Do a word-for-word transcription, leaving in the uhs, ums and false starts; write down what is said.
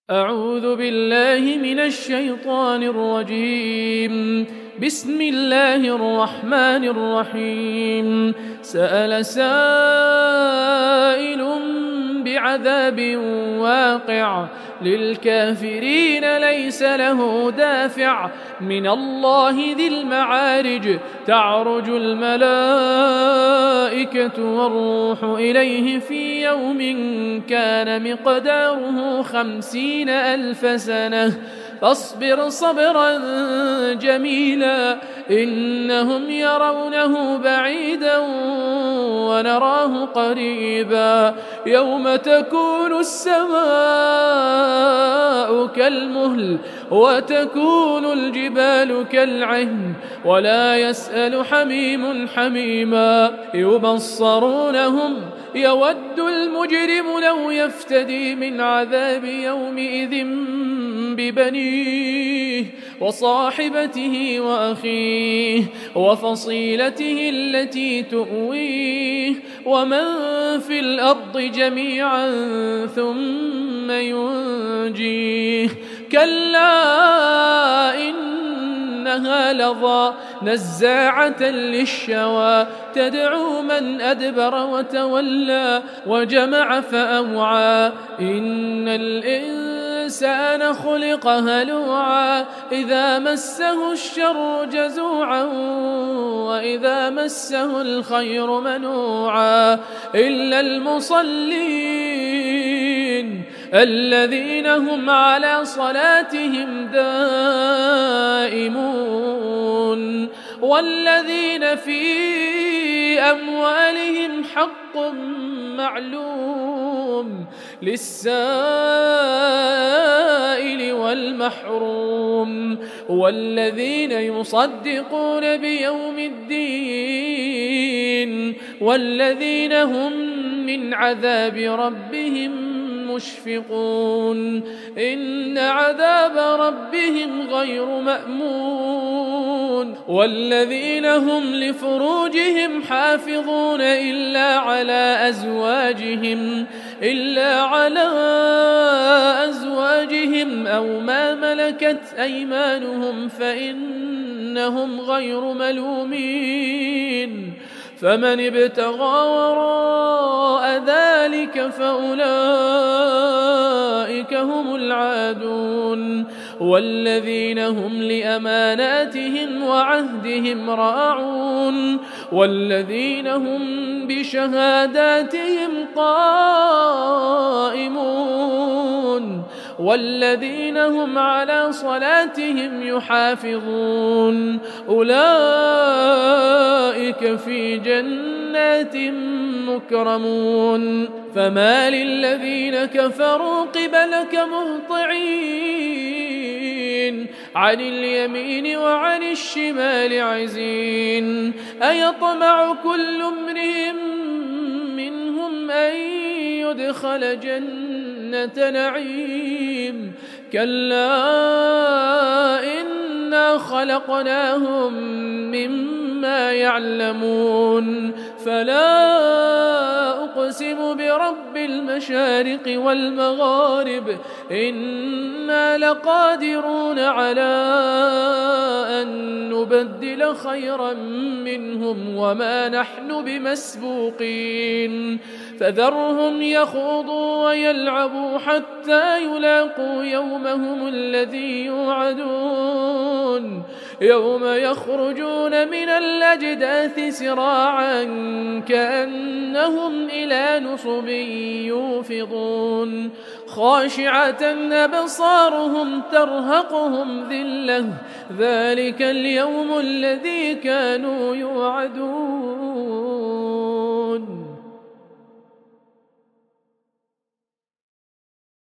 أعوذ بالله من الشيطان الرجيم. بسم الله الرحمن الرحيم. سأل سائل بعذاب واقع للكافرين ليس له دافع من الله ذي المعارج. تعرج الملائكة والروح إليه في يوم كان مقداره خمسين ألف سنة فاصبر صبرا جميلا إنهم يرونه بعيدا ونراه قريبا يوم تكون السماء كالمهل وتكون الجبال كالعهن ولا يسأل حميم حميما يبصرونهم يود المجرم لو يفتدي من عذاب يومئذ ببنيه وصاحبته وأخيه وفصيلته التي تؤويه ومن في الأرض جميعا ثم ينجيه كلا إنها لظى نزاعة للشوى تدعو من أدبر وتولى وجمع فأوعى إن الإنسان خلق هلوعا إذا مسه الشر جزوعا وإذا مسه الخير منوعا إلا المصلين الذين هم على صلاتهم دائمون والذين في أموالهم حق معلوم للسائل والمحروم والذين يصدقون بيوم الدين والذين هم من عذاب ربهم مشفقون إن عذاب ربهم غير مأمون والذين هم لفروجهم حافظون إلا على أزواجهم إلا على أزواجهم أو ما ملكت أيمانهم فإنهم غير ملومين فمن ابتغى وراء ذلك فأولئك هم العادون والذين هم لأماناتهم وعهدهم راعون والذين هم بشهاداتهم قائمون والذين هم على صلاتهم يحافظون أولئك في جنات مكرمون فما للذين كفروا قبلك مهطعين عن اليمين وعن الشمال عزين أيطمع كل امرئ منهم أن يدخل جنة نعيم كلا إنا خلقناهم مما يعلمون فلا أقسم برب المشارق والمغارب إنا لقادرون على أن نبدل خيرا منهم وما نحن بمسبوقين فذرهم يخوضوا ويلعبوا حتى يلاقوا يومهم الذي يوعدون يوم يخرجون من الأجداث سراعا كأنهم إلى نصب يوفضون خاشعة أبصارهم ترهقهم ذلة ذلك اليوم الذي كانوا يوعدون.